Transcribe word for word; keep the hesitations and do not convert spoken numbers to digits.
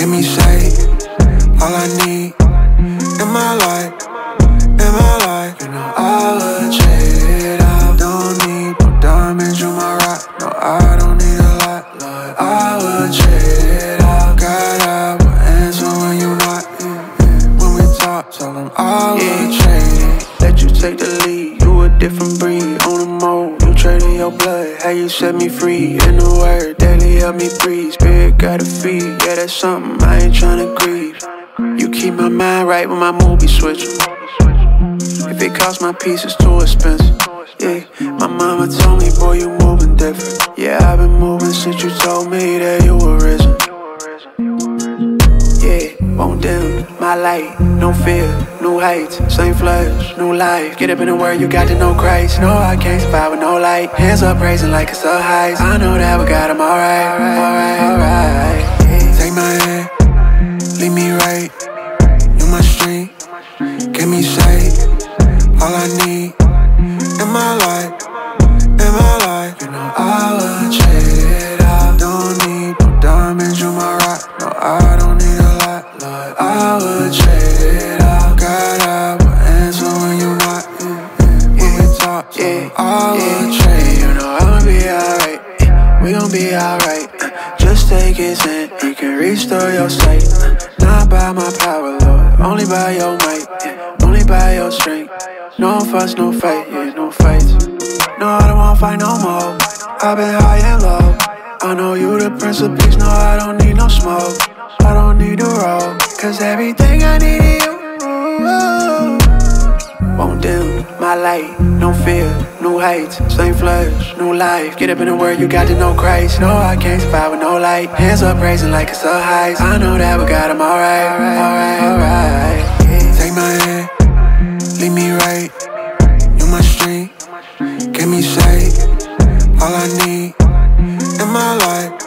Give me sight, all I need in my life, in my life. You know I would trade it out. Don't need no diamonds, you my rock. No, I don't need a lot, Lord. I would trade it out. God, I will answer when you not. When we talk, tell them I would trade it. Let you take the lead, you a different breed. On the mode, you trading your blood. How you set me free, in the word, daily help me breathe. Spirit gotta feed, yeah, that's something I ain't tryna grieve. You keep my mind right when my mood be switching. If it costs my peace, it's too expensive. Yeah, my mama told me, boy, you moving different. Yeah, I've been moving since you told me that you were risen. Yeah, won't dim my light, no fear, new heights, same flesh, new life. Get up in the word, you got to know Christ. No, I can't survive with no light. Hands up praising like it's a heist. I know that we got him alright, alright, alright. Take my hand, lead me right. You my strength, give me sight. All I need in my life, in my life. You know I would trade it out. Don't need no diamonds, you my rock. No, I don't need a lot, Lord. I would trade it out. God, I will answer when you not. When we talk, so yeah, I would yeah, trade. You know I'ma be alright. Yeah, we gon' be alright. Uh, just take it in, you can restore your sight. Uh, not by my power, Lord, only by your might. Yeah, only by your strength. No fuss, no fight, yeah, no fights. No, I don't wanna fight no more. I've been high and low. I know you the Prince of Peace, no, I don't need no smoke. I don't need to roll, cause everything I need is you. Won't dim my light, no fear, new heights, same flesh, new life. Get up in the word, you got to know Christ. No, I can't survive with no light. Hands up praising like it's a heist. I know that we got him alright, alright, alright. Take my hand, lead me right. You my strength, give me sight. All I need in my life,